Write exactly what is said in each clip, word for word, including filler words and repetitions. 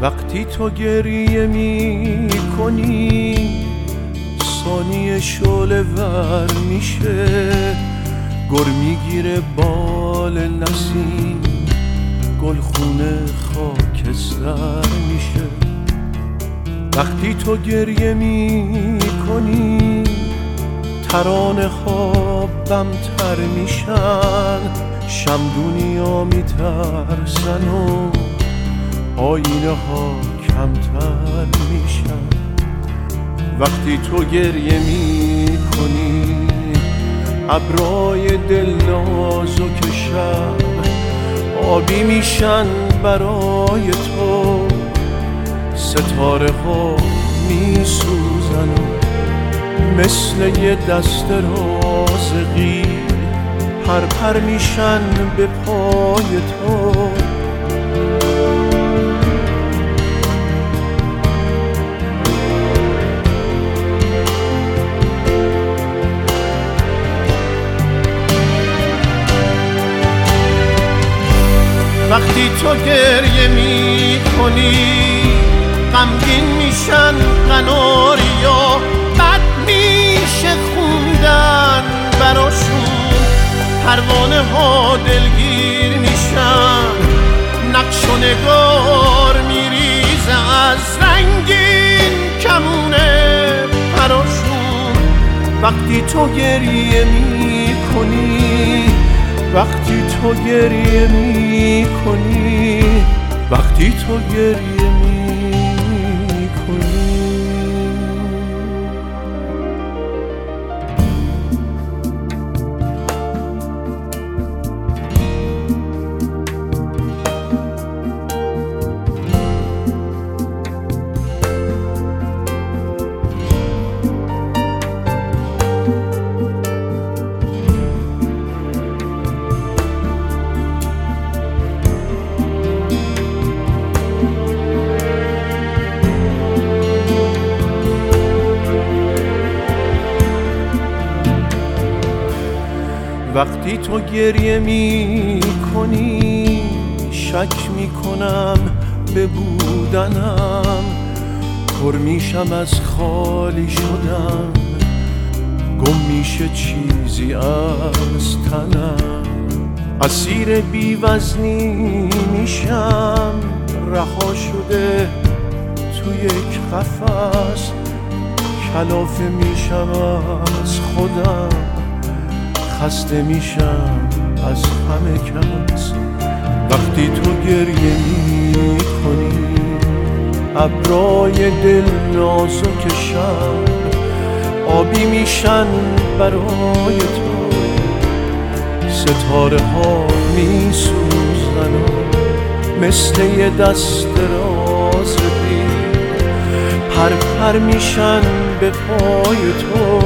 وقتی تو گریه می کنی ثانیه شعله ور میشه، گر میگیره بال نسیم، گلخونه خاکستر میشه. وقتی تو گریه می کنی ترانه خوابم تر میشن، شمدونیا میترسن و آینه ها کمتر میشن. وقتی تو گریه می کنی ابرای دلنازو که شب آبی میشن برای تو، ستاره ها میسوزن و مثل یه دست رازقی پر پر میشن به پای تو. وقتی تو گریه می کنی غمگین میشن قناریا، بد میشه خوندن براشون، پروانه ها دلگیر میشن، نقش و نگار میریزه از رنگین کمونه براشون. وقتی تو گریه می کنی وقتی تو گریه می کنی وقتی تو گریه می کنی وقتی تو گریه می کنی شک می کنم به بودنم، پر میشم از خالی شدن، گم میشه چیزی از تنم، اسیر بی‌وزنی میشم، رها شده تو یک قفس، کلافه میشم از خودم، خسته میشم از همه کس. وقتی تو گریه می کنی ابرای دل نازک شب آبی میشن برای تو، ستاره ها میسوزن و مثل یه دست رازقی پر پر میشن به پای تو.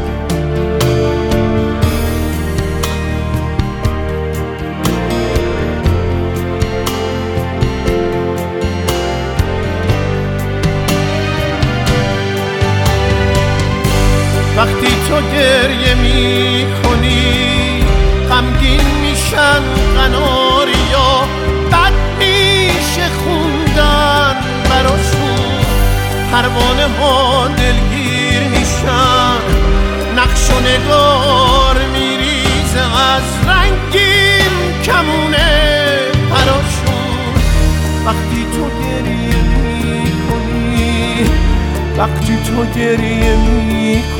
وقتی تو گریه می کنی غمگین میشن قناریا، بد میشه خوندن براشون، پروانه ها دلگیر میشن، نقش و نگار میریزه از رنگین کمونه براشون. وقتی تو گریه می کنی وقتی تو گریه می